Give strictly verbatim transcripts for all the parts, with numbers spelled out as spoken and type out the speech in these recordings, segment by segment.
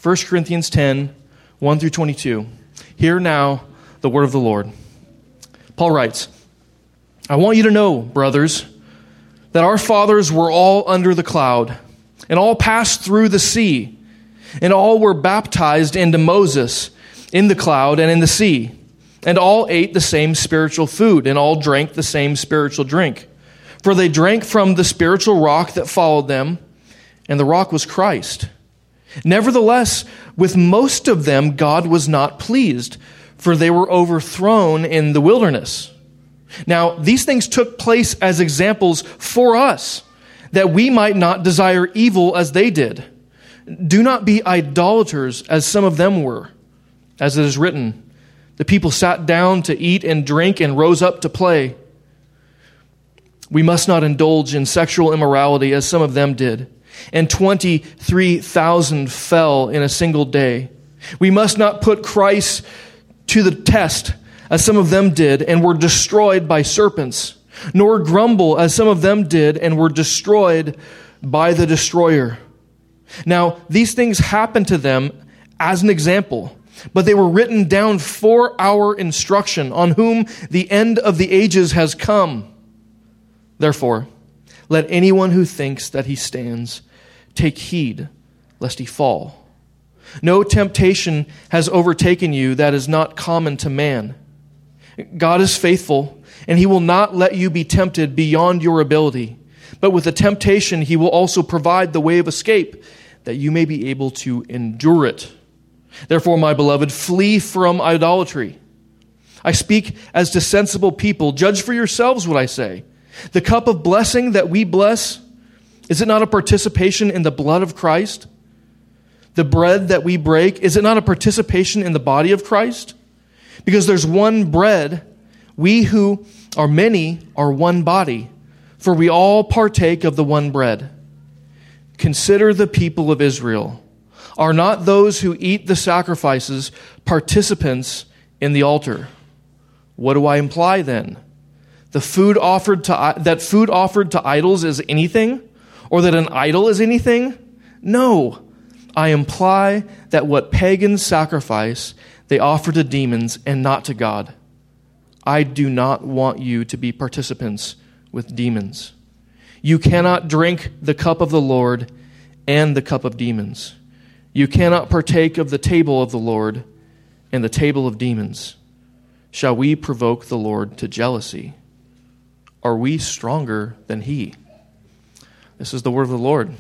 First Corinthians ten, one through twenty-two. Hear now the word of the Lord. Paul writes, I want you to know, brothers, that our fathers were all under the cloud, and all passed through the sea, and all were baptized into Moses in the cloud and in the sea, and all ate the same spiritual food, and all drank the same spiritual drink. For they drank from the spiritual rock that followed them, and the rock was Christ. Nevertheless, with most of them God was not pleased, for they were overthrown in the wilderness. Now, these things took place as examples for us, that we might not desire evil as they did. Do not be idolaters as some of them were. As it is written, the people sat down to eat and drink and rose up to play. We must not indulge in sexual immorality as some of them did. And twenty-three thousand fell in a single day. We must not put Christ to the test, as some of them did, and were destroyed by serpents, nor grumble, as some of them did, and were destroyed by the destroyer. Now, these things happened to them as an example, but they were written down for our instruction, on whom the end of the ages has come. Therefore, let anyone who thinks that he stands take heed lest he fall. No temptation has overtaken you that is not common to man. God is faithful, and he will not let you be tempted beyond your ability. But with the temptation, he will also provide the way of escape, that you may be able to endure it. Therefore, my beloved, flee from idolatry. I speak as to sensible people. Judge for yourselves what I say. The cup of blessing that we bless, is it not a participation in the blood of Christ? The bread that we break, is it not a participation in the body of Christ? Because there's one bread, we who are many are one body, for we all partake of the one bread. Consider the people of Israel. Are not those who eat the sacrifices participants in the altar? What do I imply then? The food offered to that food offered to idols is anything, or that an idol is anything? No, I imply that what pagans sacrifice, they offer to demons and not to God. I do not want you to be participants with demons. You cannot drink the cup of the Lord and the cup of demons. You cannot partake of the table of the Lord and the table of demons. Shall we provoke the Lord to jealousy? Are we stronger than he? This is the word of the Lord.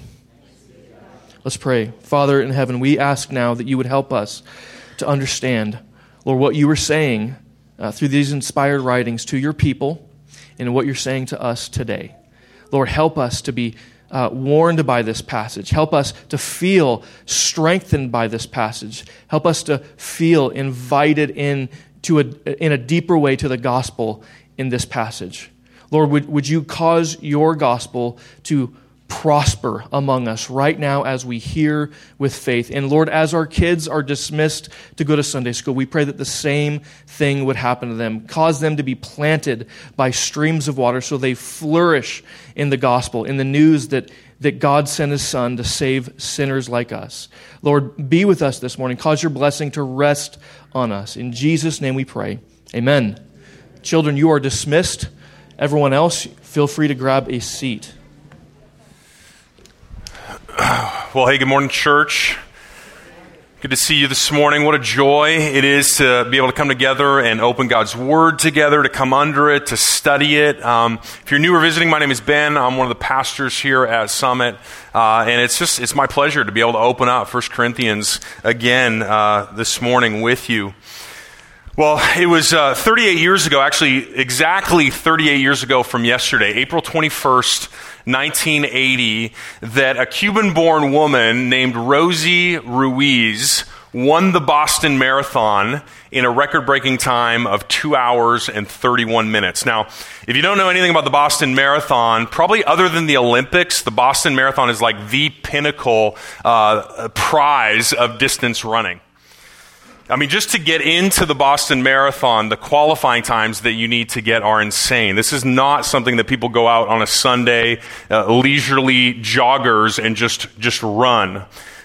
Let's pray. Father in heaven, we ask now that you would help us to understand, Lord, what you were saying uh, through these inspired writings to your people and what you're saying to us today. Lord, help us to be uh, warned by this passage. Help us to feel strengthened by this passage. Help us to feel invited in to a, in a deeper way to the gospel in this passage. Lord, would, would you cause your gospel to prosper among us right now as we hear with faith. And Lord, as our kids are dismissed to go to Sunday school, we pray that the same thing would happen to them. Cause them to be planted by streams of water so they flourish in the gospel, in the news that, that God sent his Son to save sinners like us. Lord, be with us this morning. Cause your blessing to rest on us. In Jesus' name we pray. Amen. Children, you are dismissed. Everyone else, feel free to grab a seat. Well, hey, good morning, church. Good to see you this morning. What a joy it is to be able to come together and open God's Word together, to come under it, to study it. Um, if you're new or visiting, my name is Ben. I'm one of the pastors here at Summit, uh, and it's just it's my pleasure to be able to open up First Corinthians again uh, this morning with you. Well, it was uh, thirty-eight years ago, actually exactly thirty-eight years ago from yesterday, April twenty-first, nineteen eighty, that a Cuban-born woman named Rosie Ruiz won the Boston Marathon in a record-breaking time of two hours and thirty-one minutes. Now, if you don't know anything about the Boston Marathon, probably other than the Olympics, the Boston Marathon is like the pinnacle uh, prize of distance running. I mean, just to get into the Boston Marathon, the qualifying times that you need to get are insane. This is not something that people go out on a Sunday, uh, leisurely joggers and just, just run.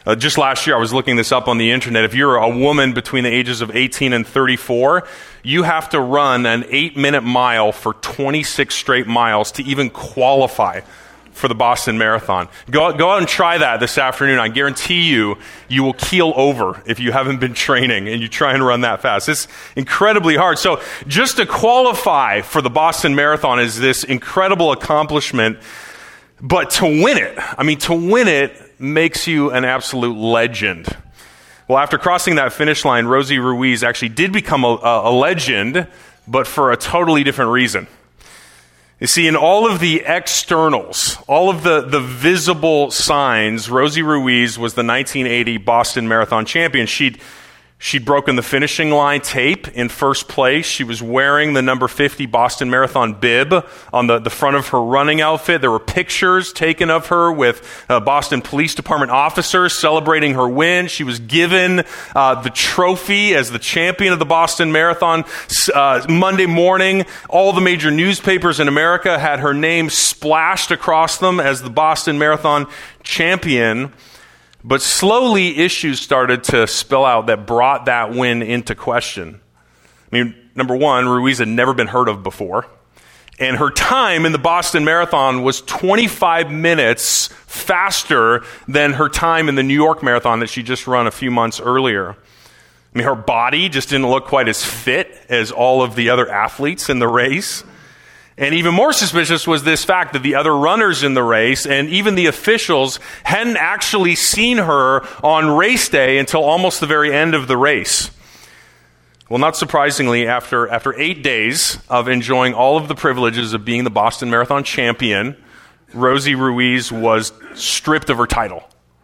Uh, just last year, I was looking this up on the internet. If you're a woman between the ages of eighteen and thirty-four, you have to run an eight-minute mile for twenty-six straight miles to even qualify for the Boston Marathon. Go, go out and try that this afternoon. I guarantee you, you will keel over if you haven't been training and you try and run that fast. It's incredibly hard. So just to qualify for the Boston Marathon is this incredible accomplishment. But to win it, I mean, to win it makes you an absolute legend. Well, after crossing that finish line, Rosie Ruiz actually did become a, a legend, but for a totally different reason. You see, in all of the externals, all of the, the visible signs, Rosie Ruiz was the nineteen eighty Boston Marathon champion. She'd She'd broken the finishing line tape in first place. She was wearing the number fifty Boston Marathon bib on the, the front of her running outfit. There were pictures taken of her with uh, Boston Police Department officers celebrating her win. She was given uh, the trophy as the champion of the Boston Marathon. Uh, Monday morning, all the major newspapers in America had her name splashed across them as the Boston Marathon champion. But slowly issues started to spill out that brought that win into question. I mean, number one, Ruiz had never been heard of before. And her time in the Boston Marathon was twenty-five minutes faster than her time in the New York Marathon that she just run a few months earlier. I mean, her body just didn't look quite as fit as all of the other athletes in the race. And even more suspicious was this fact that the other runners in the race and even the officials hadn't actually seen her on race day until almost the very end of the race. Well, not surprisingly, after, after eight days of enjoying all of the privileges of being the Boston Marathon champion, Rosie Ruiz was stripped of her title.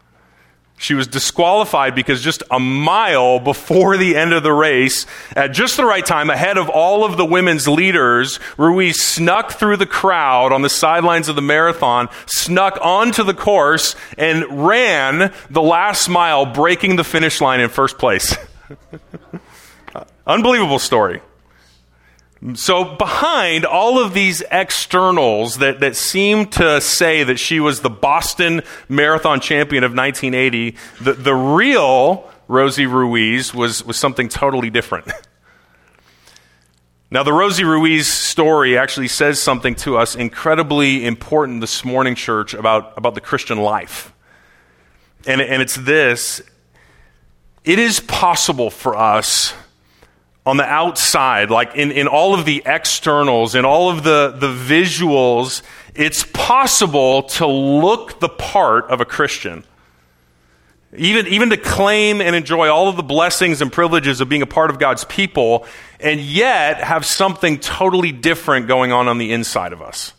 She was disqualified because just a mile before the end of the race, at just the right time, ahead of all of the women's leaders, Ruiz snuck through the crowd on the sidelines of the marathon, snuck onto the course, and ran the last mile, breaking the finish line in first place. Unbelievable story. So behind all of these externals that, that seem to say that she was the Boston Marathon champion of nineteen eighty, the, the real Rosie Ruiz was, was something totally different. Now, the Rosie Ruiz story actually says something to us incredibly important this morning, church, about, about the Christian life. And, and it's this: it is possible for us on the outside, like in, in all of the externals, in all of the, the visuals, it's possible to look the part of a Christian. Even, even to claim and enjoy all of the blessings and privileges of being a part of God's people, and yet have something totally different going on on the inside of us.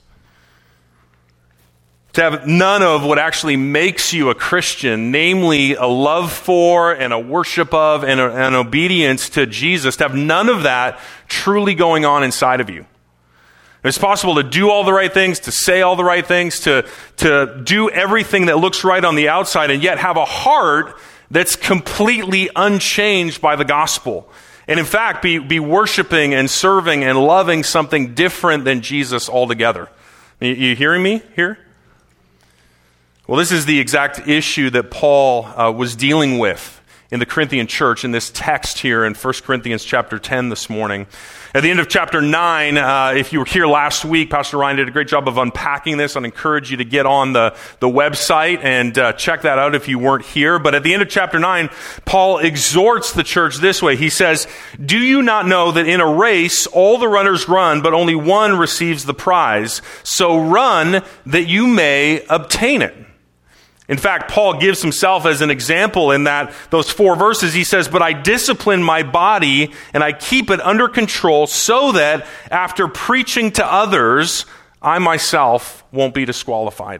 To have none of what actually makes you a Christian, namely a love for and a worship of and a, an obedience to Jesus, to have none of that truly going on inside of you. It's possible to do all the right things, to say all the right things, to, to do everything that looks right on the outside, and yet have a heart that's completely unchanged by the gospel. And in fact, be, be worshiping and serving and loving something different than Jesus altogether. You, you hearing me here? Well, this is the exact issue that Paul uh, was dealing with in the Corinthian church in this text here in First Corinthians chapter ten this morning. At the end of chapter nine, uh, if you were here last week, Pastor Ryan did a great job of unpacking this. I'd encourage you to get on the, the website and uh, check that out if you weren't here. But at the end of chapter nine, Paul exhorts the church this way. He says, "Do you not know that in a race all the runners run, but only one receives the prize? So run that you may obtain it." In fact, Paul gives himself as an example in that those four verses. He says, "But I discipline my body and I keep it under control so that after preaching to others, I myself won't be disqualified."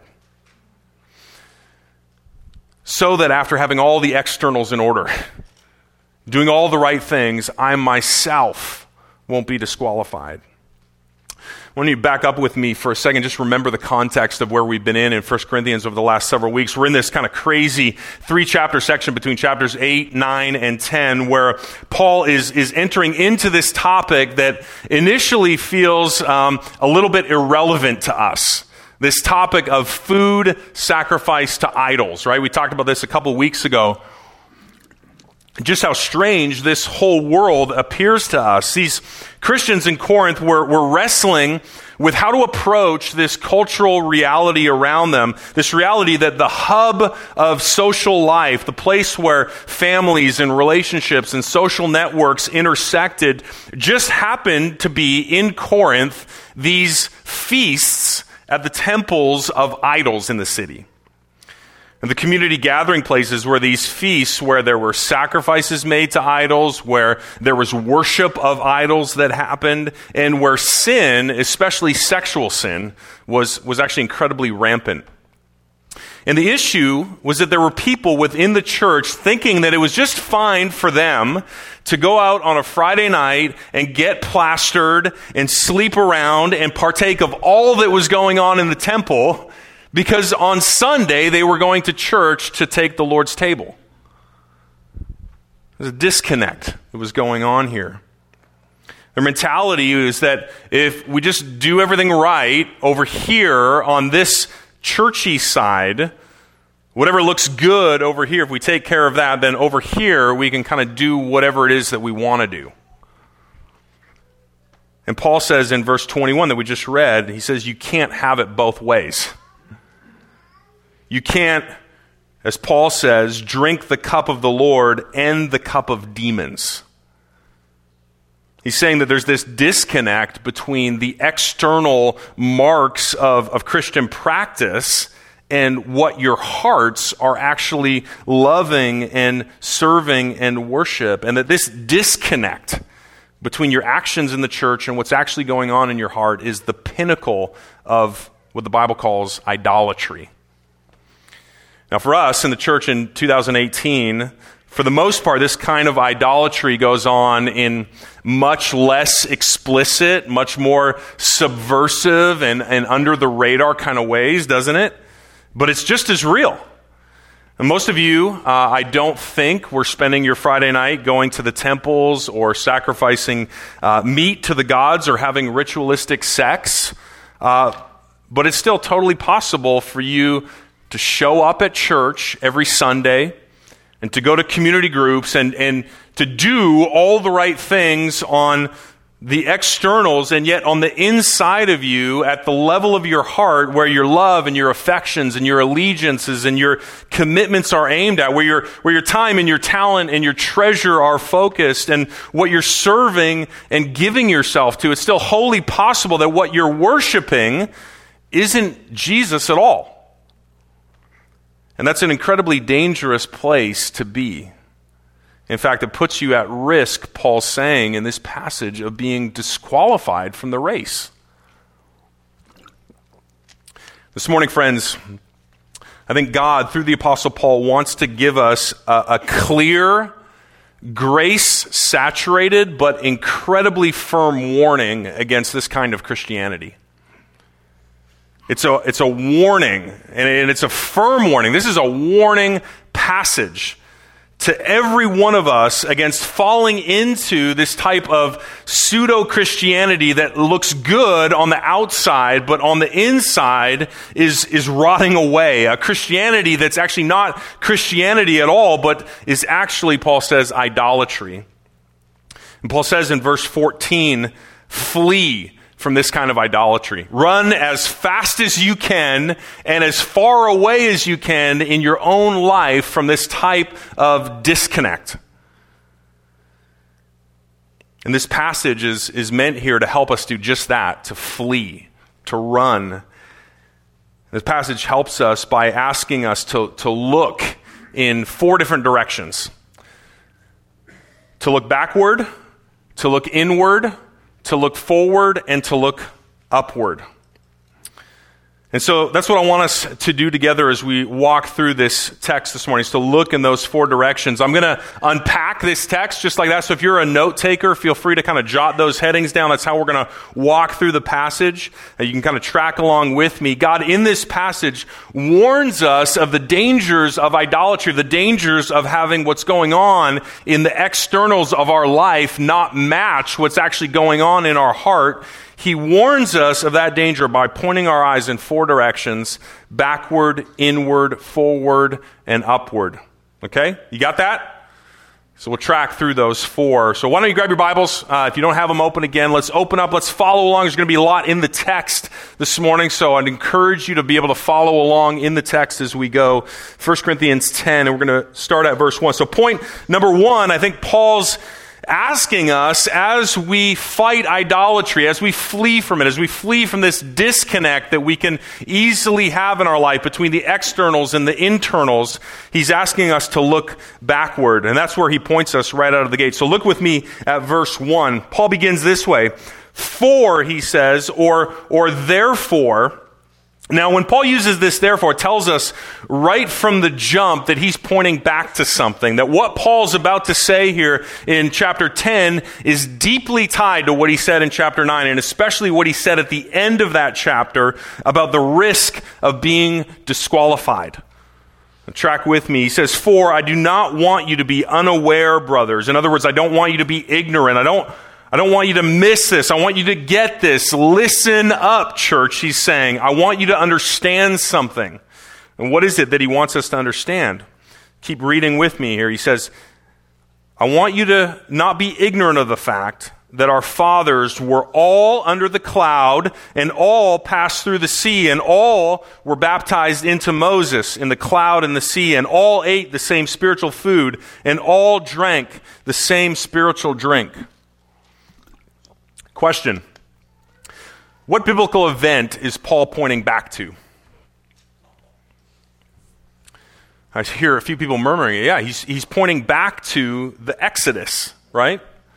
So that after having all the externals in order, doing all the right things, I myself won't be disqualified. I want you to back up with me for a second. Just remember the context of where we've been in in First Corinthians over the last several weeks. We're in this kind of crazy three-chapter section between chapters eight, nine, and ten, where Paul is, is entering into this topic that initially feels um, a little bit irrelevant to us. this topic of food sacrificed to idols, right? We talked about this a couple weeks ago. Just how strange this whole world appears to us. These Christians in Corinth were, were wrestling with how to approach this cultural reality around them, this reality that the hub of social life, the place where families and relationships and social networks intersected, just happened to be in Corinth, these feasts at the temples of idols in the city. And the community gathering places were these feasts where there were sacrifices made to idols, where there was worship of idols that happened, and where sin, especially sexual sin, was, was actually incredibly rampant. And the issue was that there were people within the church thinking that it was just fine for them to go out on a Friday night and get plastered and sleep around and partake of all that was going on in the temple, because on Sunday, they were going to church to take the Lord's table. There's a disconnect that was going on here. Their mentality is that if we just do everything right over here on this churchy side, whatever looks good over here, if we take care of that, then over here we can kind of do whatever it is that we want to do. And Paul says in verse twenty-one that we just read, he says you can't have it both ways. You can't, as Paul says, drink the cup of the Lord and the cup of demons. He's saying that there's this disconnect between the external marks of, of Christian practice and what your hearts are actually loving and serving and worship, and that this disconnect between your actions in the church and what's actually going on in your heart is the pinnacle of what the Bible calls idolatry. Now, for us in the church in two thousand eighteen, for the most part, this kind of idolatry goes on in much less explicit, much more subversive and, and under the radar kind of ways, doesn't it? But it's just as real. And most of you, uh, I don't think, were spending your Friday night going to the temples or sacrificing uh, meat to the gods or having ritualistic sex. Uh, but it's still totally possible for you to show up at church every Sunday and to go to community groups and, and to do all the right things on the externals, and yet on the inside of you, at the level of your heart, where your love and your affections and your allegiances and your commitments are aimed at, where your, where your time and your talent and your treasure are focused, and what you're serving and giving yourself to, it's still wholly possible that what you're worshiping isn't Jesus at all. And that's an incredibly dangerous place to be. In fact, it puts you at risk, Paul's saying in this passage, of being disqualified from the race. This morning, friends, I think God, through the Apostle Paul, wants to give us a, a clear, grace-saturated, but incredibly firm warning against this kind of Christianity. It's a, it's a warning, and it's a firm warning. This is a warning passage to every one of us against falling into this type of pseudo-Christianity that looks good on the outside, but on the inside is, is rotting away. A Christianity that's actually not Christianity at all, but is actually, Paul says, idolatry. And Paul says in verse fourteen, flee from this kind of idolatry. Run as fast as you can and as far away as you can in your own life from this type of disconnect. And this passage is, is meant here to help us do just that, to flee, to run. This passage helps us by asking us to, to look in four different directions. To look backward, to look inward, to look forward, and to look upward. And so that's what I want us to do together as we walk through this text this morning, is to look in those four directions. I'm going to unpack this text just like that. So if you're a note taker, feel free to kind of jot those headings down. That's how we're going to walk through the passage. You can kind of track along with me. God, in this passage, warns us of the dangers of idolatry, the dangers of having what's going on in the externals of our life not match what's actually going on in our heart. he warns us of that danger by pointing our eyes in four directions: backward, inward, forward, and upward. Okay? You got that? So we'll track through those four. So why don't you grab your Bibles? Uh, if you don't have them open again, let's open up. Let's follow along. There's going to be a lot in the text this morning, so I'd encourage you to be able to follow along in the text as we go. First Corinthians ten, and we're going to start at verse one. So point number one, I think Paul's asking us, as we fight idolatry, as we flee from it, as we flee from this disconnect that we can easily have in our life between the externals and the internals, he's asking us to look backward. And that's where he points us right out of the gate. So look with me at verse one. Paul begins this way: for, he says, or, or therefore. Now, when Paul uses this therefore, it tells us right from the jump that he's pointing back to something, that what Paul's about to say here in chapter ten is deeply tied to what he said in chapter nine, and especially what he said at the end of that chapter about the risk of being disqualified. Track with me. He says, for I do not want you to be unaware, brothers. In other words, I don't want you to be ignorant. I don't I don't want you to miss this. I want you to get this. Listen up, church, he's saying. I want you to understand something. And what is it that he wants us to understand? Keep reading with me here. He says, I want you to not be ignorant of the fact that our fathers were all under the cloud and all passed through the sea and all were baptized into Moses in the cloud and the sea and all ate the same spiritual food and all drank the same spiritual drink. Question: what biblical event is Paul pointing back to? I hear a few people murmuring, yeah, he's, he's pointing back to the Exodus, right?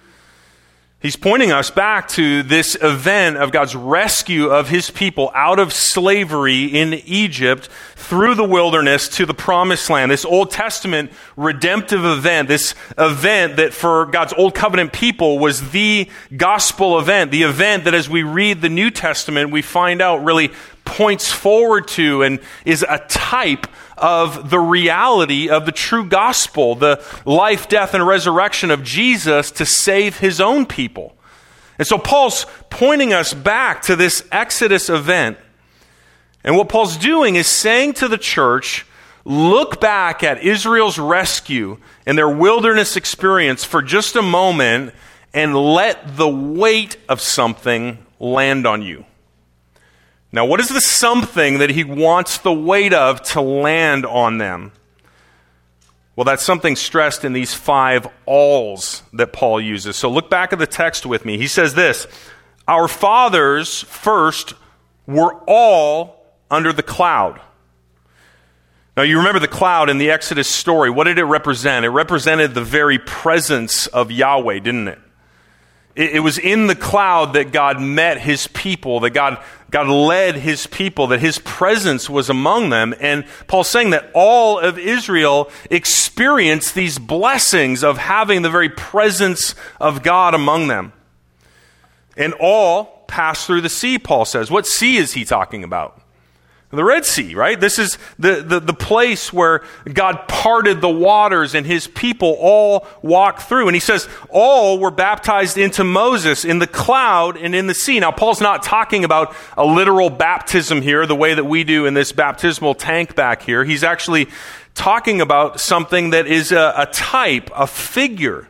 He's pointing us back to this event of God's rescue of his people out of slavery in Egypt through the wilderness to the promised land. This Old Testament redemptive event, this event that for God's Old Covenant people was the gospel event, the event that as we read the New Testament, we find out really points forward to and is a type of the reality of the true gospel, the life, death, and resurrection of Jesus to save his own people. And so Paul's pointing us back to this Exodus event. And what Paul's doing is saying to the church, look back at Israel's rescue and their wilderness experience for just a moment and let the weight of something land on you. Now, what is the something that he wants the weight of to land on them? Well, that's something stressed in these five alls that Paul uses. So look back at the text with me. He says this: our fathers first were all under the cloud. Now, you remember the cloud in the Exodus story. What did it represent? It represented the very presence of Yahweh, didn't it? It was in the cloud that God met his people, that God, God led his people, that his presence was among them. And Paul's saying that all of Israel experienced these blessings of having the very presence of God among them. And all passed through the sea, Paul says. What sea is he talking about? The Red Sea, right? This is the, the, the place where God parted the waters and his people all walked through. And he says all were baptized into Moses in the cloud and in the sea. Now, Paul's not talking about a literal baptism here, the way that we do in this baptismal tank back here. He's actually talking about something that is a, a type, a figure,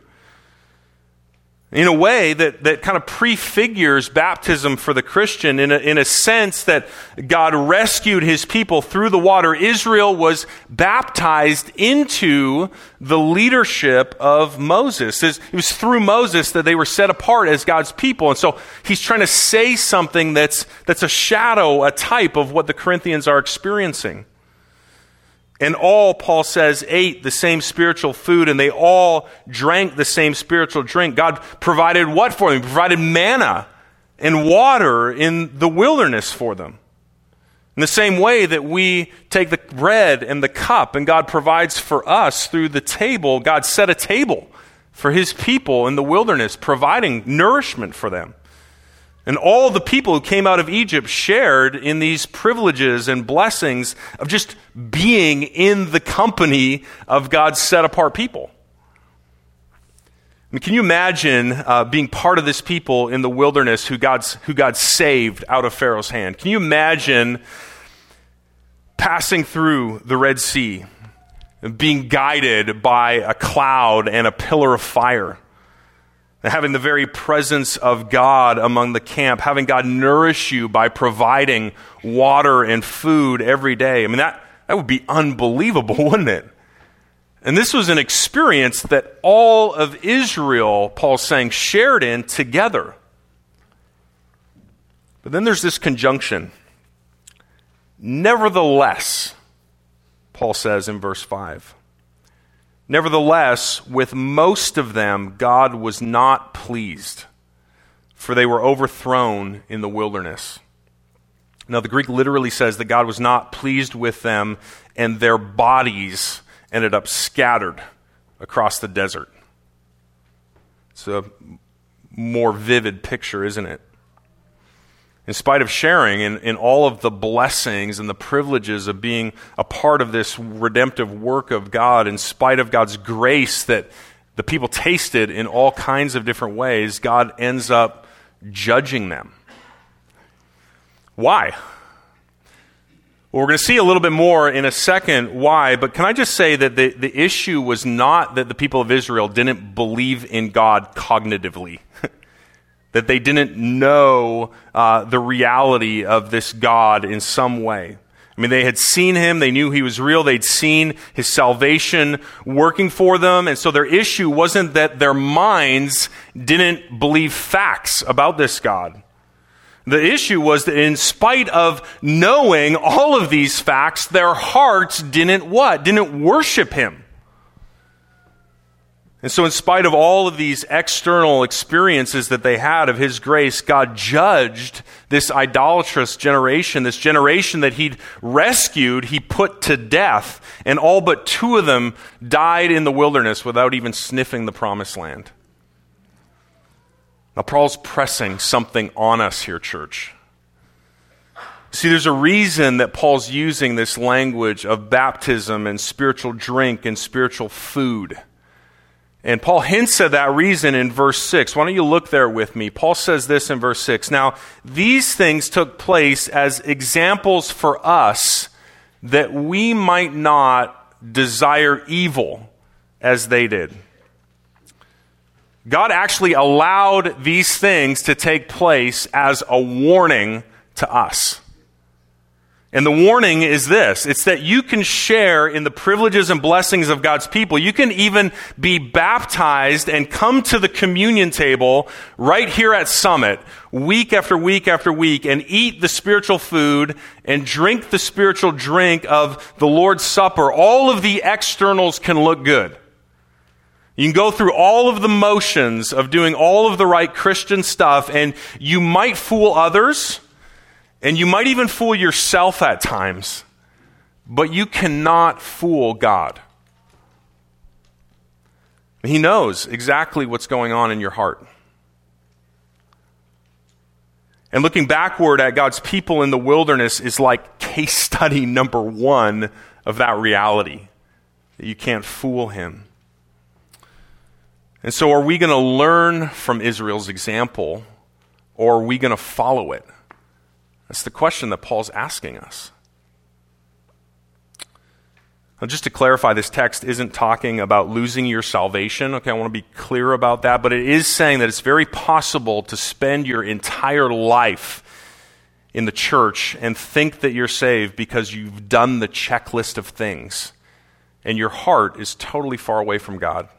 in a way that, that kind of prefigures baptism for the Christian in a, in a sense that God rescued his people through the water. Israel was baptized into the leadership of Moses. It was through Moses that they were set apart as God's people. And so he's trying to say something that's, that's a shadow, a type of what the Corinthians are experiencing. And all, Paul says, ate the same spiritual food, and they all drank the same spiritual drink. God provided what for them? He provided manna and water in the wilderness for them. In the same way that we take the bread and the cup, and God provides for us through the table, God set a table for his people in the wilderness, providing nourishment for them. And all the people who came out of Egypt shared in these privileges and blessings of just being in the company of God's set-apart people. I mean, can you imagine uh, being part of this people in the wilderness who God's, who God saved out of Pharaoh's hand? Can you imagine passing through the Red Sea, being guided by a cloud and a pillar of fire, and having the very presence of God among the camp, having God nourish you by providing water and food every day? I mean, that, that would be unbelievable, wouldn't it? And this was an experience that all of Israel, Paul's saying, shared in together. But then there's this conjunction. Nevertheless, Paul says in verse five, nevertheless, with most of them God was not pleased, for they were overthrown in the wilderness. Now, the Greek literally says that God was not pleased with them, and their bodies ended up scattered across the desert. It's a more vivid picture, isn't it? In spite of sharing in, in all of the blessings and the privileges of being a part of this redemptive work of God, in spite of God's grace that the people tasted in all kinds of different ways, God ends up judging them. Why? Well, we're going to see a little bit more in a second why, but can I just say that the, the issue was not that the people of Israel didn't believe in God cognitively, that they didn't know uh, the reality of this God in some way. I mean, they had seen him, they knew he was real, they'd seen his salvation working for them, and so their issue wasn't that their minds didn't believe facts about this God. The issue was that in spite of knowing all of these facts, their hearts didn't what? Didn't worship him. And so in spite of all of these external experiences that they had of his grace, God judged this idolatrous generation, this generation that he'd rescued, he put to death, and all but two of them died in the wilderness without even sniffing the promised land. Now, Paul's pressing something on us here, church. See, there's a reason that Paul's using this language of baptism and spiritual drink and spiritual food. And Paul hints at that reason in verse six. Why don't you look there with me? Paul says this in verse six. Now, these things took place as examples for us that we might not desire evil as they did. God actually allowed these things to take place as a warning to us. And the warning is this. It's that you can share in the privileges and blessings of God's people. You can even be baptized and come to the communion table right here at Summit week after week after week and eat the spiritual food and drink the spiritual drink of the Lord's Supper. All of the externals can look good. You can go through all of the motions of doing all of the right Christian stuff, and you might fool others, and you might even fool yourself at times, but you cannot fool God. He knows exactly what's going on in your heart. And looking backward at God's people in the wilderness is like case study number one of that reality, that you can't fool him. And so are we going to learn from Israel's example, or are we going to follow it? That's the question that Paul's asking us. Now, just to clarify, this text isn't talking about losing your salvation. Okay, I want to be clear about that, but it is saying that it's very possible to spend your entire life in the church and think that you're saved because you've done the checklist of things, and your heart is totally far away from God.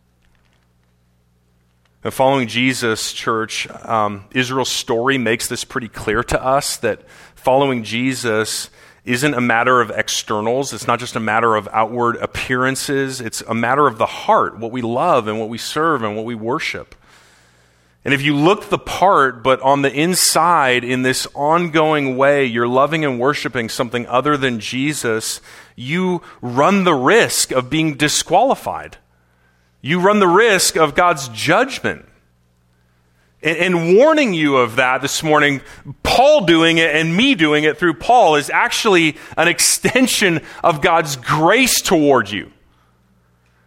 And following Jesus, church, um, Israel's story makes this pretty clear to us, that following Jesus isn't a matter of externals. It's not just a matter of outward appearances. It's a matter of the heart, what we love and what we serve and what we worship. And if you look the part, but on the inside, in this ongoing way, you're loving and worshiping something other than Jesus, you run the risk of being disqualified. You run the risk of God's judgment. And, and warning you of that this morning, Paul doing it and me doing it through Paul is actually an extension of God's grace toward you.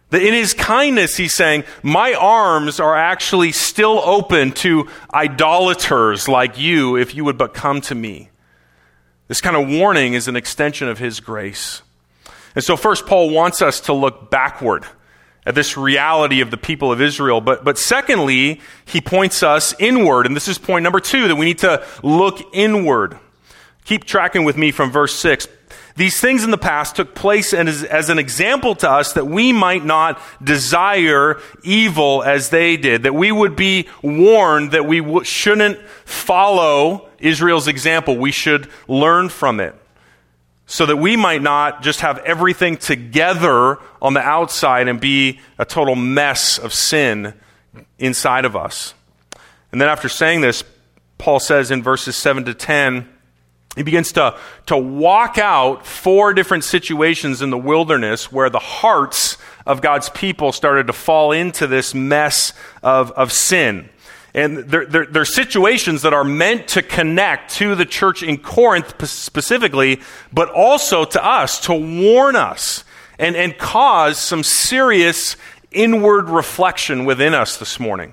That in his kindness, he's saying, my arms are actually still open to idolaters like you if you would but come to me. This kind of warning is an extension of his grace. And so first, Paul wants us to look backward at this reality of the people of Israel. But, but secondly, he points us inward. And this is point number two, that we need to look inward. Keep tracking with me from verse six. These things in the past took place as, as an example to us that we might not desire evil as they did, that we would be warned that we w- shouldn't follow Israel's example. We should learn from it so that we might not just have everything together on the outside and be a total mess of sin inside of us. And then after saying this, Paul says in verses seven to ten, he begins to, to walk out four different situations in the wilderness where the hearts of God's people started to fall into this mess of, of sin. And they're, they're, they're situations that are meant to connect to the church in Corinth specifically, but also to us, to warn us and, and cause some serious inward reflection within us this morning.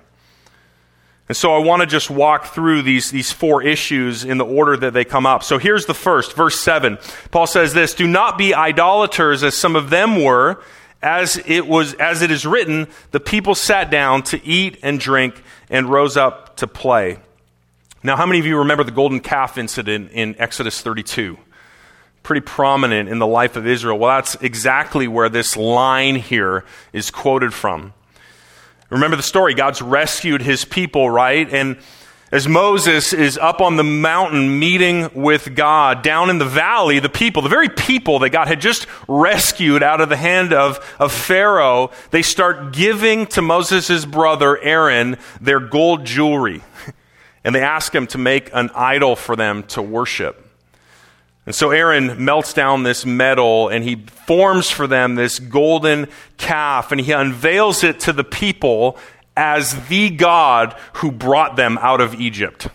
And so I want to just walk through these, these four issues in the order that they come up. So here's the first, verse seven. Paul says this, do not be idolaters as some of them were, as it was, as it is written, the people sat down to eat and drink and rose up to play. Now, how many of you remember the golden calf incident in Exodus thirty-two? Pretty prominent in the life of Israel. Well, that's exactly where this line here is quoted from. Remember the story. God's rescued his people, right? And as Moses is up on the mountain meeting with God, down in the valley, the people, the very people that God had just rescued out of the hand of, of Pharaoh, they start giving to Moses' brother Aaron their gold jewelry. And they ask him to make an idol for them to worship. And so Aaron melts down this metal and he forms for them this golden calf and he unveils it to the people as the God who brought them out of Egypt. Do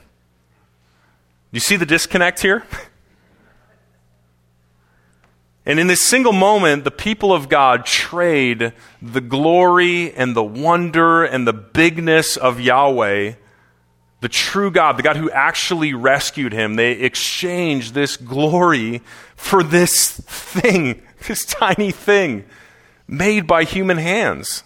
you see the disconnect here? And in this single moment, the people of God trade the glory and the wonder and the bigness of Yahweh, the true God, the God who actually rescued him. They exchanged this glory for this thing, this tiny thing made by human hands.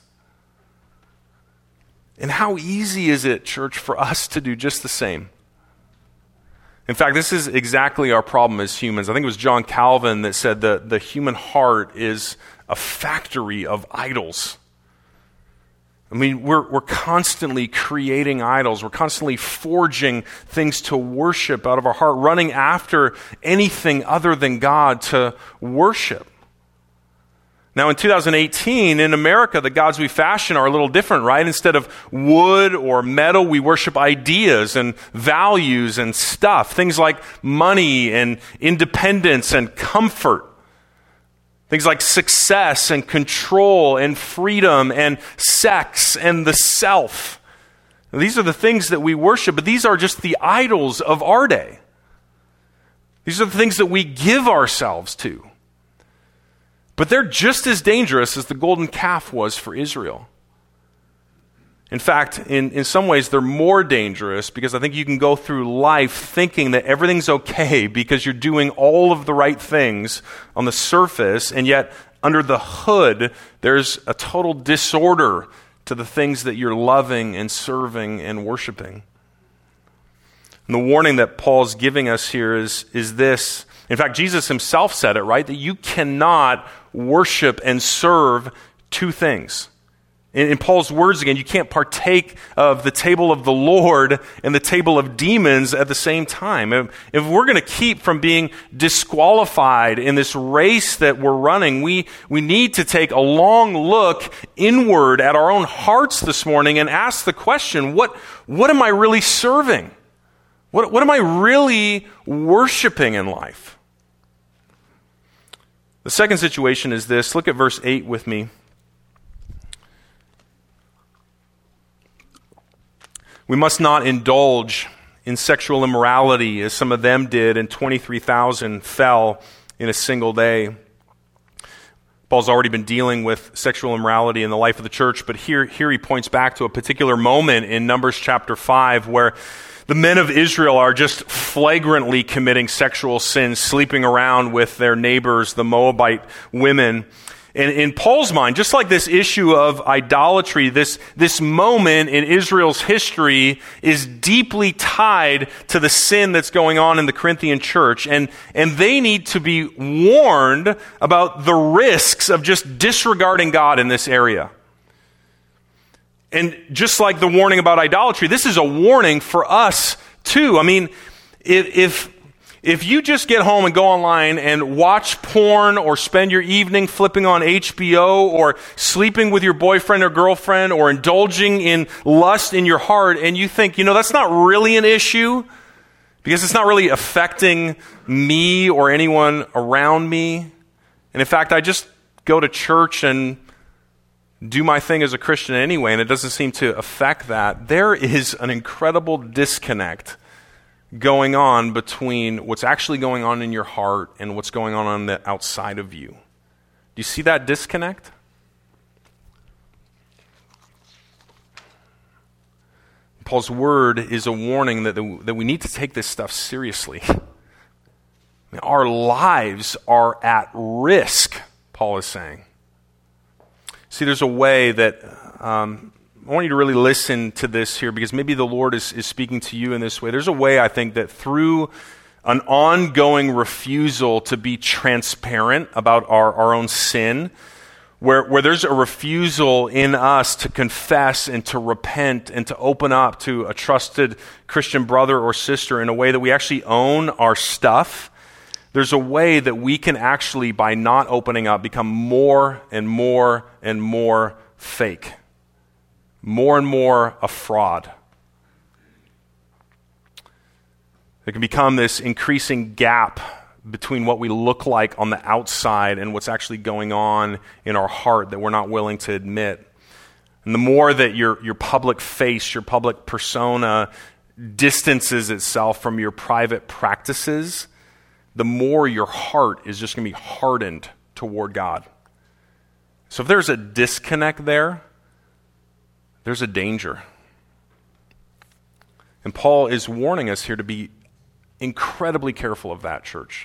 And how easy is it, church, for us to do just the same? In fact, this is exactly our problem as humans. I think it was John Calvin that said that the human heart is a factory of idols. I mean, we're we're constantly creating idols. We're constantly forging things to worship out of our heart, running after anything other than God to worship. Now, in two thousand eighteen, in America, the gods we fashion are a little different, right? Instead of wood or metal, we worship ideas and values and stuff. Things like money and independence and comfort. Things like success and control and freedom and sex and the self. Now, these are the things that we worship, but these are just the idols of our day. These are the things that we give ourselves to. But they're just as dangerous as the golden calf was for Israel. In fact, in, in some ways, they're more dangerous because I think you can go through life thinking that everything's okay because you're doing all of the right things on the surface, and yet under the hood, there's a total disorder to the things that you're loving and serving and worshiping. And the warning that Paul's giving us here is, is this. In fact, Jesus himself said it, right? That you cannot worship and serve two things. In, in Paul's words again, you can't partake of the table of the Lord and the table of demons at the same time. If, if we're going to keep from being disqualified in this race that we're running, we, we need to take a long look inward at our own hearts this morning and ask the question, what, what am I really serving? What, what am I really worshiping in life? The second situation is this. Look at verse eight with me. We must not indulge in sexual immorality as some of them did, and twenty-three thousand fell in a single day. Paul's already been dealing with sexual immorality in the life of the church, but here, here he points back to a particular moment in Numbers chapter five where the men of Israel are just flagrantly committing sexual sins, sleeping around with their neighbors, the Moabite women. And in Paul's mind, just like this issue of idolatry, this, this moment in Israel's history is deeply tied to the sin that's going on in the Corinthian church. And, and they need to be warned about the risks of just disregarding God in this area. And just like the warning about idolatry, this is a warning for us too. I mean, if, if If you just get home and go online and watch porn or spend your evening flipping on H B O or sleeping with your boyfriend or girlfriend or indulging in lust in your heart and you think, you know, that's not really an issue because it's not really affecting me or anyone around me. And in fact, I just go to church and do my thing as a Christian anyway, and it doesn't seem to affect that. There is an incredible disconnect going on between what's actually going on in your heart and what's going on on the outside of you. Do you see that disconnect? Paul's word is a warning that, the, that we need to take this stuff seriously. I mean, our lives are at risk, Paul is saying. See, there's a way that um, I want you to really listen to this here because maybe the Lord is, is speaking to you in this way. There's a way, I think, that through an ongoing refusal to be transparent about our, our own sin, where, where there's a refusal in us to confess and to repent and to open up to a trusted Christian brother or sister in a way that we actually own our stuff, there's a way that we can actually, by not opening up, become more and more and more fake. More and more a fraud. There can become this increasing gap between what we look like on the outside and what's actually going on in our heart that we're not willing to admit. And the more that your, your public face, your public persona distances itself from your private practices, the more your heart is just going to be hardened toward God. So if there's a disconnect there, there's a danger. And Paul is warning us here to be incredibly careful of that, church.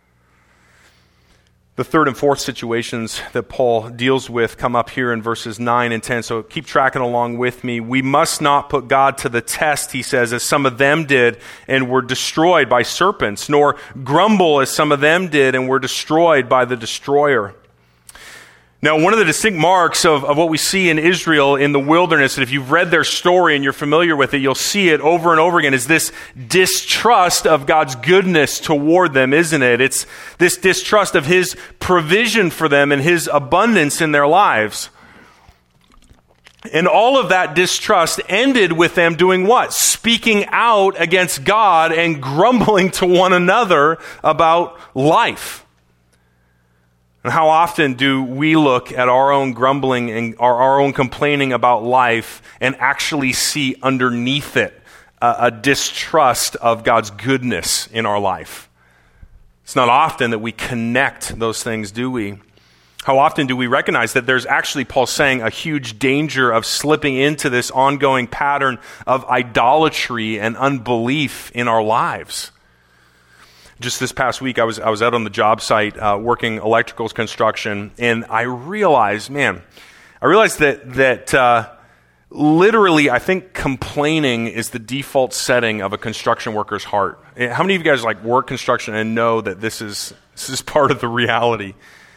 The third and fourth situations that Paul deals with come up here in verses nine and ten, so keep tracking along with me. We must not put God to the test, he says, as some of them did and were destroyed by serpents, nor grumble as some of them did and were destroyed by the destroyer. Now, one of the distinct marks of, of what we see in Israel in the wilderness, and if you've read their story and you're familiar with it, you'll see it over and over again, is this distrust of God's goodness toward them, isn't it? It's this distrust of His provision for them and His abundance in their lives. And all of that distrust ended with them doing what? Speaking out against God and grumbling to one another about life. And how often do we look at our own grumbling and our, our own complaining about life and actually see underneath it a, a distrust of God's goodness in our life? It's not often that we connect those things, do we? How often do we recognize that there's actually, Paul's saying, a huge danger of slipping into this ongoing pattern of idolatry and unbelief in our lives? Just this past week, I was I was out on the job site uh, working electrical construction, and I realized, man, I realized that that uh, literally, I think complaining is the default setting of a construction worker's heart. How many of you guys like work construction and know that this is this is part of the reality?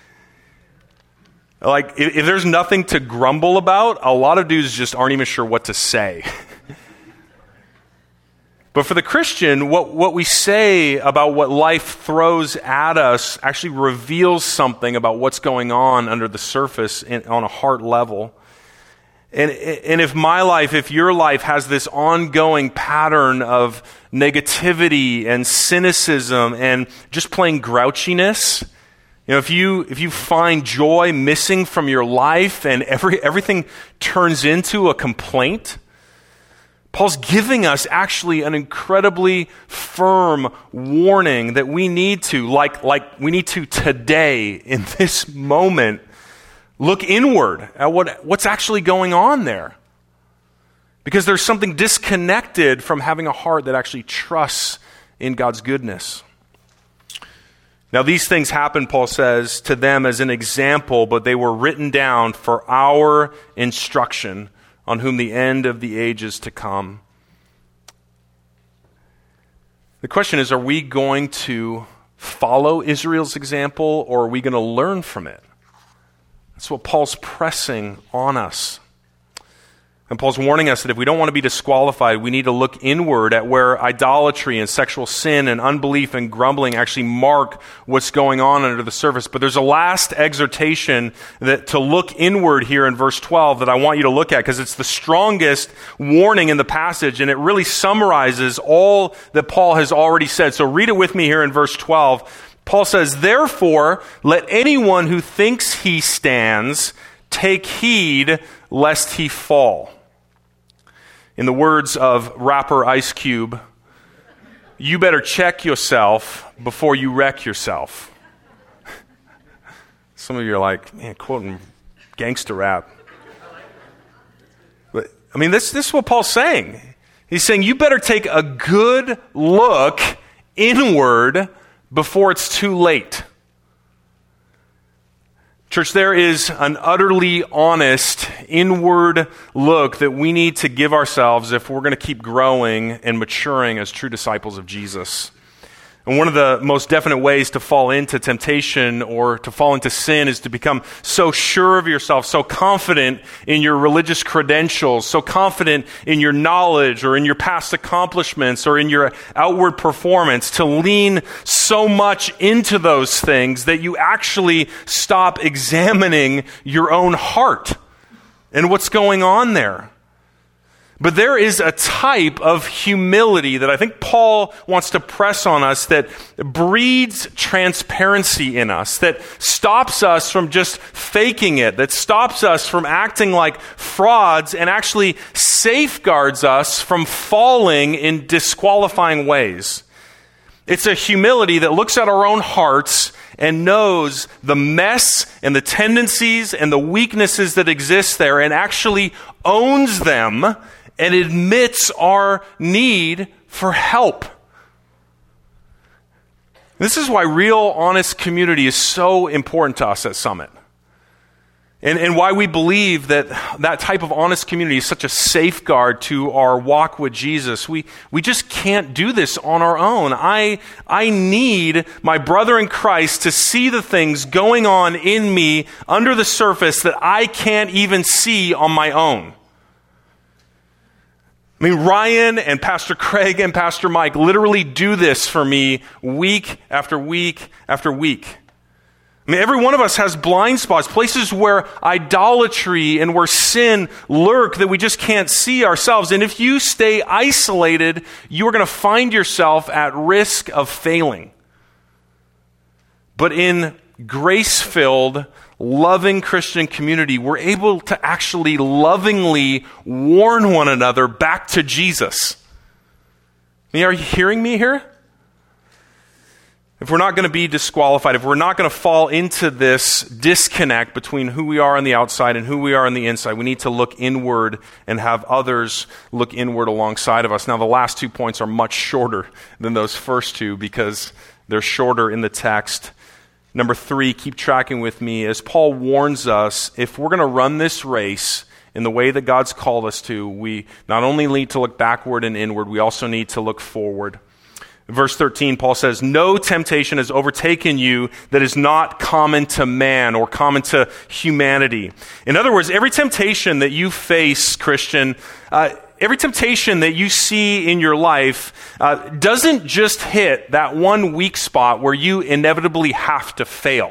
Like, if, if there's nothing to grumble about, a lot of dudes just aren't even sure what to say. But for the Christian, what, what we say about what life throws at us actually reveals something about what's going on under the surface in, on a heart level. And, and if my life, if your life has this ongoing pattern of negativity and cynicism and just plain grouchiness, you know, if you if you find joy missing from your life and every everything turns into a complaint, Paul's giving us actually an incredibly firm warning that we need to, like, like we need to today, in this moment, Look inward at what, what's actually going on there. Because there's something disconnected from having a heart that actually trusts in God's goodness. Now, these things happened, Paul says, to them as an example, but they were written down for our instruction, on whom the end of the age is to come. The question is, are we going to follow Israel's example, or are we going to learn from it? That's what Paul's pressing on us. And Paul's warning us that if we don't want to be disqualified, we need to look inward at where idolatry and sexual sin and unbelief and grumbling actually mark what's going on under the surface. But there's a last exhortation that to look inward here in verse twelve that I want you to look at, because it's the strongest warning in the passage, and it really summarizes all that Paul has already said. So read it with me here in verse twelve. Paul says, "Therefore, let anyone who thinks he stands take heed lest he fall." In the words of rapper Ice Cube, you better check yourself before you wreck yourself. Some of you are like, man, quoting gangster rap. But I mean, this, this is what Paul's saying. He's saying you better take a good look inward before it's too late. Church, there is an utterly honest, inward look that we need to give ourselves if we're going to keep growing and maturing as true disciples of Jesus. And one of the most definite ways to fall into temptation or to fall into sin is to become so sure of yourself, so confident in your religious credentials, so confident in your knowledge or in your past accomplishments or in your outward performance, to lean so much into those things that you actually stop examining your own heart and what's going on there. But there is a type of humility that I think Paul wants to press on us that breeds transparency in us, that stops us from just faking it, that stops us from acting like frauds and actually safeguards us from falling in disqualifying ways. It's a humility that looks at our own hearts and knows the mess and the tendencies and the weaknesses that exist there and actually owns them and admits our need for help. This is why real, honest community is so important to us at Summit. And, and why we believe that that type of honest community is such a safeguard to our walk with Jesus. We we just can't do this on our own. I, I need my brother in Christ to see the things going on in me under the surface that I can't even see on my own. I mean, Ryan and Pastor Craig and Pastor Mike literally do this for me week after week after week. I mean, every one of us has blind spots, places where idolatry and where sin lurk that we just can't see ourselves. And if you stay isolated, you are going to find yourself at risk of failing. But in grace-filled, loving Christian community, we're able to actually lovingly warn one another back to Jesus. I mean, are you hearing me here? If we're not going to be disqualified, if we're not going to fall into this disconnect between who we are on the outside and who we are on the inside, we need to look inward and have others look inward alongside of us. Now, the last two points are much shorter than those first two because they're shorter in the text. Number three, keep tracking with me. As Paul warns us, if we're going to run this race in the way that God's called us to, we not only need to look backward and inward, we also need to look forward. Verse thirteen, Paul says, "No temptation has overtaken you that is not common to man or common to humanity." In other words, every temptation that you face, Christian, uh, every temptation that you see in your life uh, doesn't just hit that one weak spot where you inevitably have to fail.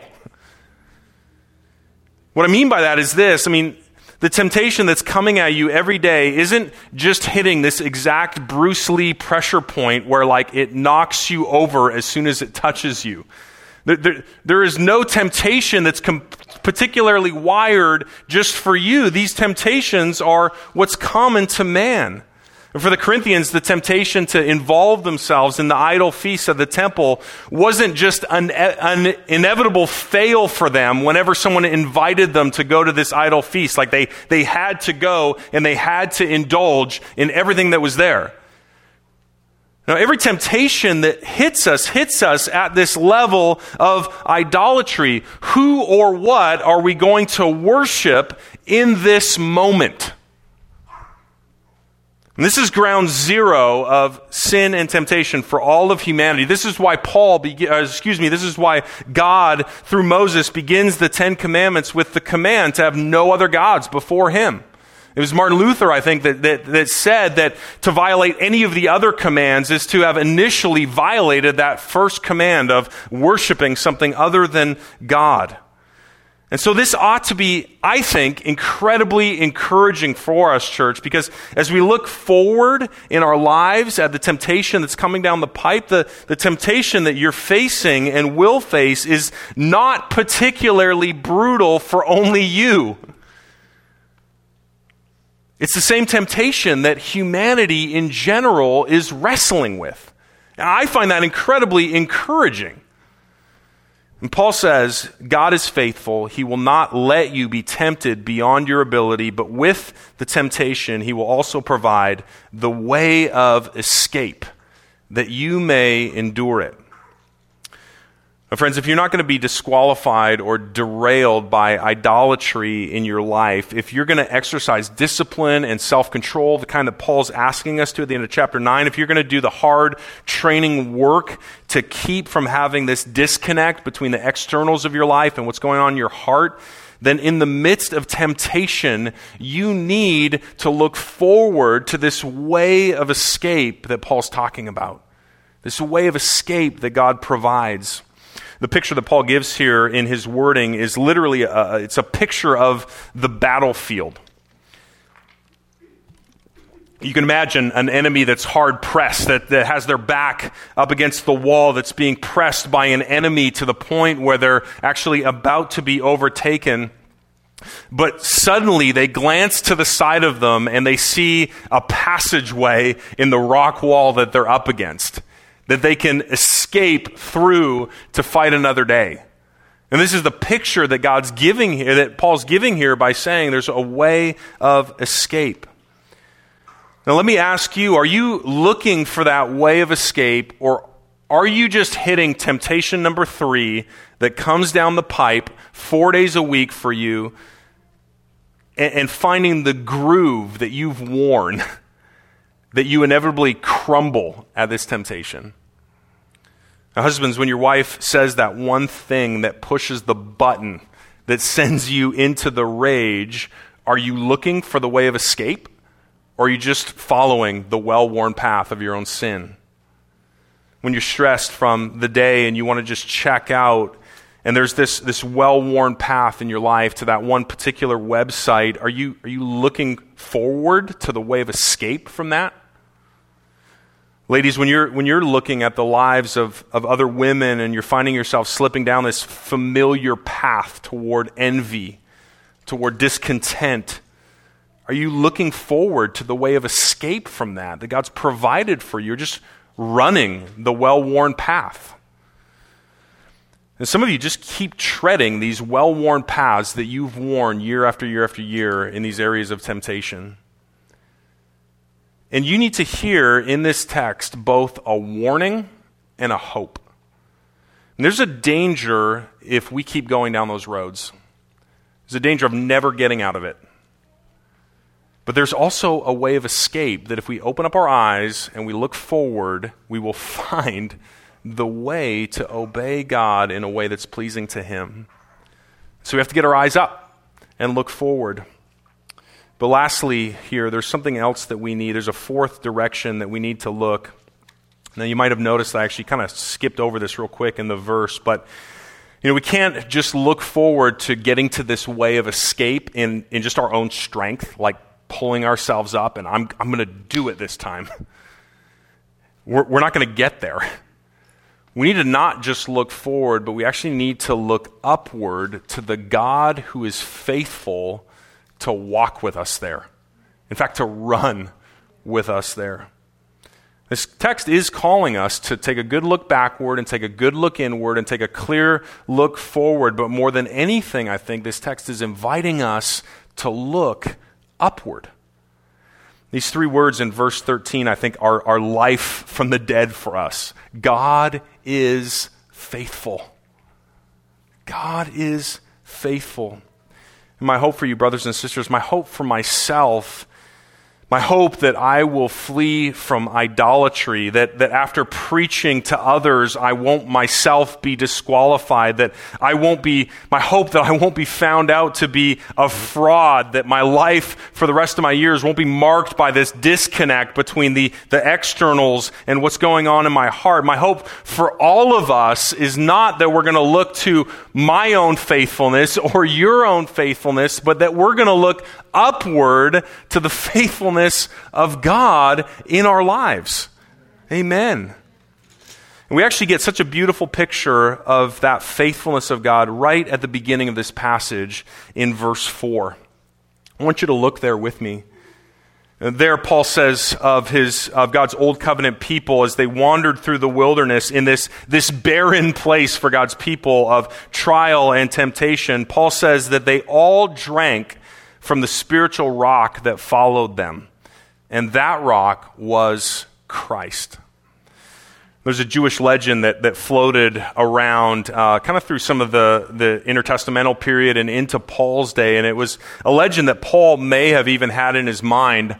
What I mean by that is this. I mean, the temptation that's coming at you every day isn't just hitting this exact Bruce Lee pressure point where like it knocks you over as soon as it touches you. There, there, there is no temptation that's com- particularly wired just for you. These temptations are what's common to man. And for the Corinthians, the temptation to involve themselves in the idol feasts of the temple wasn't just an, an inevitable fail for them whenever someone invited them to go to this idol feast. Like they, they had to go and they had to indulge in everything that was there. Now, every temptation that hits us, hits us at this level of idolatry. Who or what are we going to worship in this moment? And this is ground zero of sin and temptation for all of humanity. This is why Paul, be, uh, excuse me, this is why God, through Moses, begins the Ten Commandments with the command to have no other gods before him. It was Martin Luther, I think, that, that, that said that to violate any of the other commands is to have initially violated that first command of worshiping something other than God. And so this ought to be, I think, incredibly encouraging for us, church, because as we look forward in our lives at the temptation that's coming down the pipe, the, the temptation that you're facing and will face is not particularly brutal for only you. It's the same temptation that humanity in general is wrestling with. And I find that incredibly encouraging. And Paul says, God is faithful. He will not let you be tempted beyond your ability, but with the temptation, he will also provide the way of escape that you may endure it. Now, friends, if you're not going to be disqualified or derailed by idolatry in your life, if you're going to exercise discipline and self-control, the kind that Paul's asking us to at the end of chapter nine, if you're going to do the hard training work to keep from having this disconnect between the externals of your life and what's going on in your heart, then in the midst of temptation, you need to look forward to this way of escape that Paul's talking about. This way of escape that God provides. The picture that Paul gives here in his wording is literally, a, it's a picture of the battlefield. You can imagine an enemy that's hard pressed, that, that has their back up against the wall, that's being pressed by an enemy to the point where they're actually about to be overtaken. But suddenly they glance to the side of them and they see a passageway in the rock wall that they're up against, that they can escape through to fight another day. And this is the picture that God's giving here, that Paul's giving here by saying there's a way of escape. Now let me ask you, are you looking for that way of escape, or are you just hitting temptation number three that comes down the pipe four days a week for you and, and finding the groove that you've worn that you inevitably crumble at this temptation? Now, husbands, when your wife says that one thing that pushes the button that sends you into the rage, are you looking for the way of escape, or are you just following the well-worn path of your own sin? When you're stressed from the day and you want to just check out, and there's this, this well-worn path in your life to that one particular website, are you, are you looking forward to the way of escape from that? Ladies, when you're when you're looking at the lives of, of other women and you're finding yourself slipping down this familiar path toward envy, toward discontent, are you looking forward to the way of escape from that, that God's provided for you? You're just running the well-worn path. And some of you just keep treading these well-worn paths that you've worn year after year after year in these areas of temptation. And you need to hear in this text both a warning and a hope. And there's a danger if we keep going down those roads. There's a danger of never getting out of it. But there's also a way of escape that if we open up our eyes and we look forward, we will find the way to obey God in a way that's pleasing to Him. So we have to get our eyes up and look forward. But lastly here, there's something else that we need. There's a fourth direction that we need to look. Now, you might have noticed I actually kind of skipped over this real quick in the verse, but you know, we can't just look forward to getting to this way of escape in, in just our own strength, like pulling ourselves up and I'm, I'm going to do it this time. We're, we're not going to get there. We need to not just look forward, but we actually need to look upward to the God who is faithful to walk with us there. In fact, to run with us there. This text is calling us to take a good look backward and take a good look inward and take a clear look forward. But more than anything, I think this text is inviting us to look upward. These three words in verse thirteen, I think, are, are life from the dead for us. God is faithful. God is faithful. And my hope for you, brothers and sisters, my hope for myself, my hope that I will flee from idolatry, that, that after preaching to others, I won't myself be disqualified, that I won't be, my hope that I won't be found out to be a fraud, that my life for the rest of my years won't be marked by this disconnect between the, the externals and what's going on in my heart. My hope for all of us is not that we're going to look to my own faithfulness or your own faithfulness, but that we're going to look upward to the faithfulness of God in our lives. Amen. And we actually get such a beautiful picture of that faithfulness of God right at the beginning of this passage in verse four. I want you to look there with me. There, Paul says of his of God's old covenant people as they wandered through the wilderness in this, this barren place for God's people of trial and temptation. Paul says that they all drank from the spiritual rock that followed them. And that rock was Christ. There's a Jewish legend that, that floated around uh, kind of through some of the, the intertestamental period and into Paul's day. And it was a legend that Paul may have even had in his mind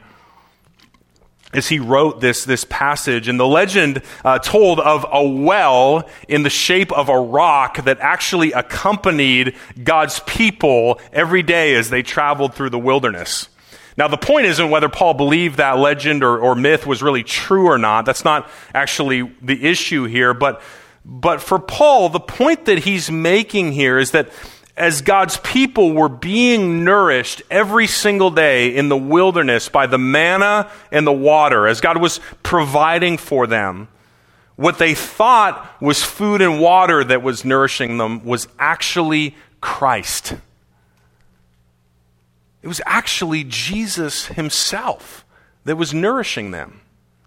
as he wrote this, this passage. And the legend uh, told of a well in the shape of a rock that actually accompanied God's people every day as they traveled through the wilderness. Now, the point isn't whether Paul believed that legend or, or myth was really true or not. That's not actually the issue here. But, but for Paul, the point that he's making here is that as God's people were being nourished every single day in the wilderness by the manna and the water, as God was providing for them, what they thought was food and water that was nourishing them was actually Christ. It was actually Jesus himself that was nourishing them.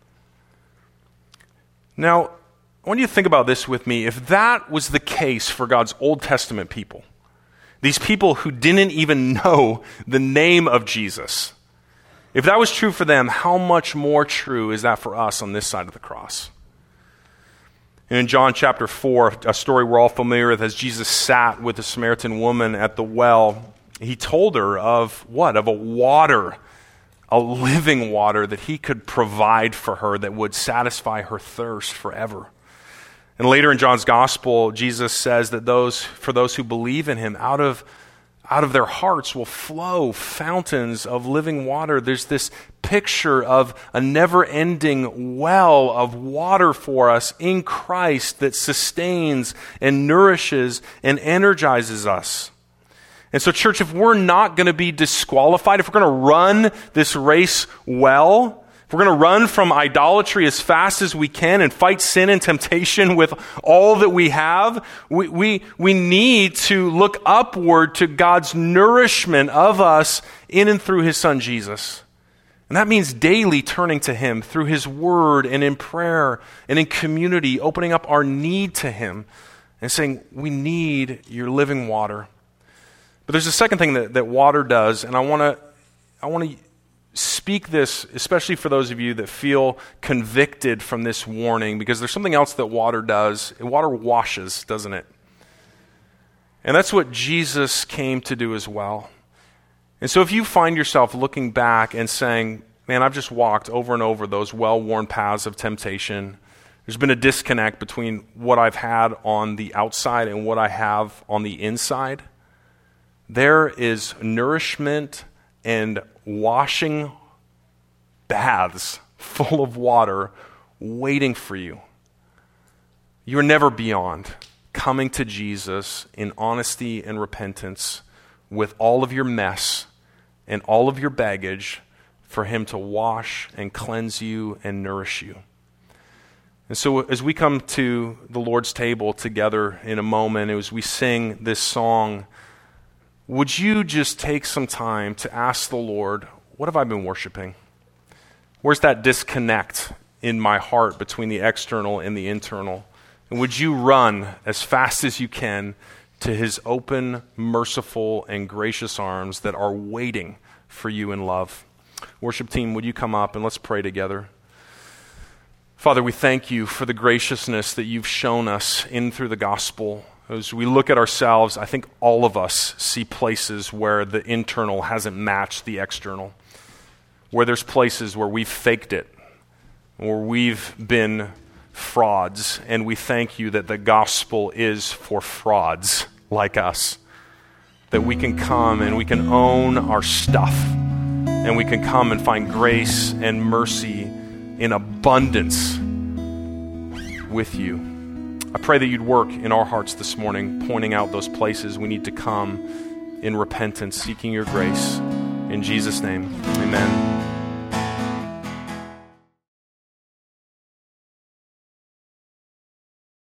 Now, I want you to think about this with me. If that was the case for God's Old Testament people, these people who didn't even know the name of Jesus, if that was true for them, how much more true is that for us on this side of the cross? And in John chapter four, a story we're all familiar with, as Jesus sat with the Samaritan woman at the well, he told her of what? Of a water, a living water that he could provide for her that would satisfy her thirst forever. And later in John's gospel, Jesus says that those for those who believe in him, out of, out of their hearts will flow fountains of living water. There's this picture of a never-ending well of water for us in Christ that sustains and nourishes and energizes us. And so, church, if we're not going to be disqualified, if we're going to run this race well, if we're going to run from idolatry as fast as we can and fight sin and temptation with all that we have, we, we, we need to look upward to God's nourishment of us in and through his Son, Jesus. And that means daily turning to him through his word and in prayer and in community, opening up our need to him and saying, we need your living water. But there's a second thing that, that water does, and I want to I want to speak this, especially for those of you that feel convicted from this warning, because there's something else that water does. Water washes, doesn't it? And that's what Jesus came to do as well. And so if you find yourself looking back and saying, man, I've just walked over and over those well-worn paths of temptation, there's been a disconnect between what I've had on the outside and what I have on the inside, there is nourishment and washing baths full of water waiting for you. You're never beyond coming to Jesus in honesty and repentance with all of your mess and all of your baggage for him to wash and cleanse you and nourish you. And so as we come to the Lord's table together in a moment, as we sing this song, would you just take some time to ask the Lord, what have I been worshiping? Where's that disconnect in my heart between the external and the internal? And would you run as fast as you can to his open, merciful, and gracious arms that are waiting for you in love? Worship team, would you come up and let's pray together? Father, we thank you for the graciousness that you've shown us in through the gospel. As we look at ourselves, I think all of us see places where the internal hasn't matched the external, where there's places where we've faked it, where we've been frauds, and we thank you that the gospel is for frauds like us, that we can come and we can own our stuff, and we can come and find grace and mercy in abundance with you. I pray that you'd work in our hearts this morning, pointing out those places we need to come in repentance, seeking your grace. In Jesus' name, amen.